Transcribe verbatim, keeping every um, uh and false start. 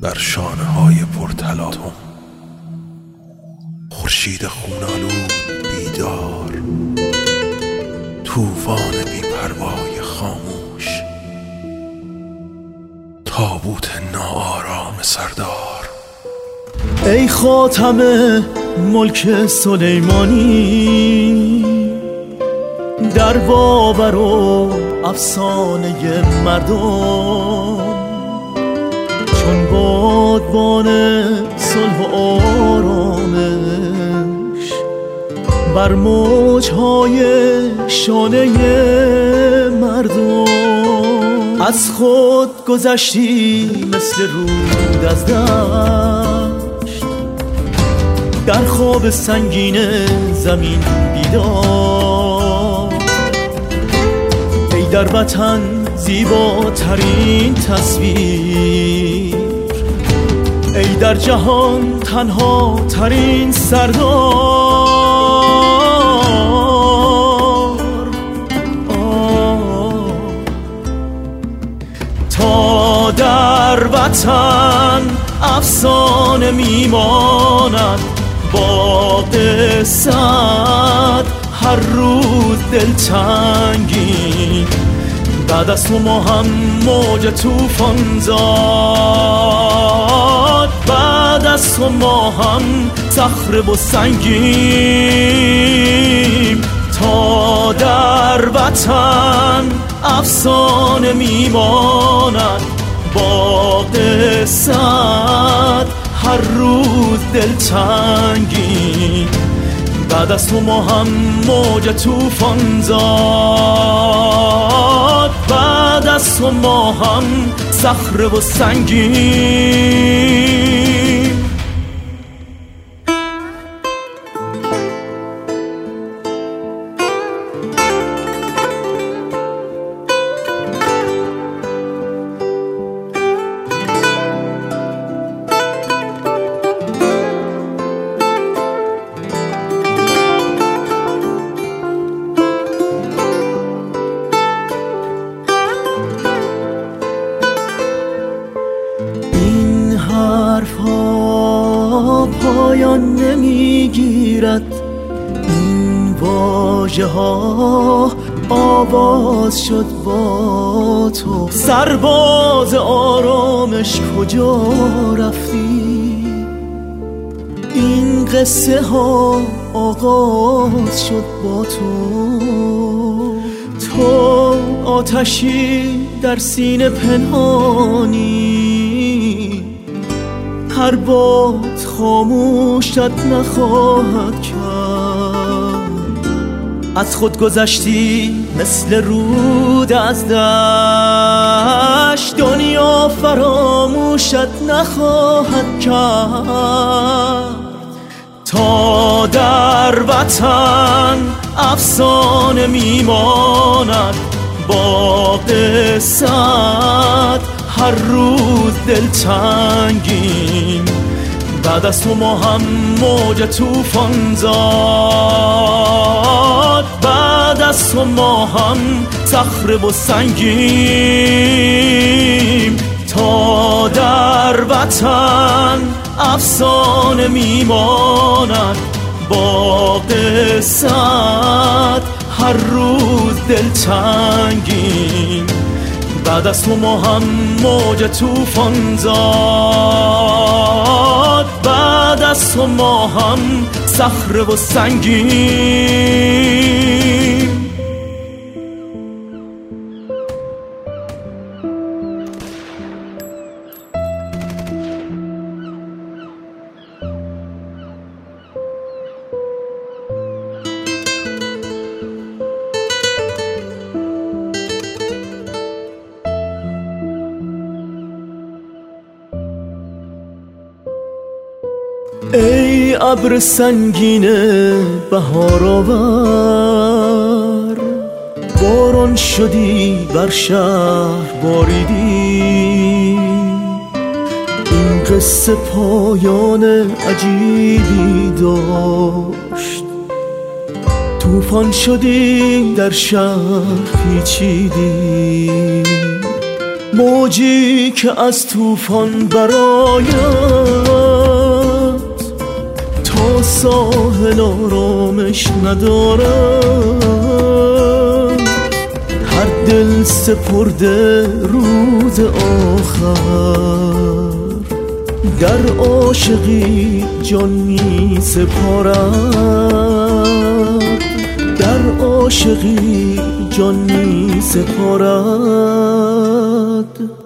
بر شانه های پرتلاطم. خورشید خونالود بیدار، طوفان بی‌پروای خاموش، تابوت ناآرام سردار. ای خاتم ملک سلیمانی، در باور و افسانه مردم، چون بادبان صلح و آرامش بر موجهای شانه مردم. از خود گذشتی مثل رود از دشت، در خواب سنگین زمین بیدار. ای در وطن زیباترین تصویر، ای در جهان تنها ترین سردار. تا در وطن افسانه میماند با قصت، هر روز دلتنگی، بعد از تو ما هم موج توفان زاد. بعد از تو ما هم صخره و سنگیم. تا در وطن افسانه میماند با قصت، هر روز دلتنگی، بعد از تو ما هم موج توفان زاد. بعد از تو ما هم صخره و سنگین. پایان نمیگیرد این واژه ها، آواز شد با تو. سرباز آرامش کجا رفتی؟ این قصه ها آغاز شد با تو. تو آتشی در سینه پنهانی، هر باد خاموشت نخواهد کرد. از خود گذشتی مثل رود از دشت، دنیا فراموشت نخواهد کرد. تا در وطن افسانه میماند با قصت، هر روز دلتنگیم، بعد از تو ما هم موج توفان زاد. بعد از تو ما هم صخره و سنگیم. تا در وطن افسانه میماند با قصت، هر روز دلتنگیم، بعد از تو ما هم موج توفان زاد. بعد از تو ما هم صخره و سنگین. ای ابر سنگین بهار آور، باران شدی بر شهر باریدی. این قصه پایان عجیبی داشت، طوفان شدی در شهر پیچیدی. موجی که از طوفان براید تا ساحل آرامش ندارد، هر دل سپرده روز آخر در عاشقی جان می سپارد، در عاشقی جان می سپارد.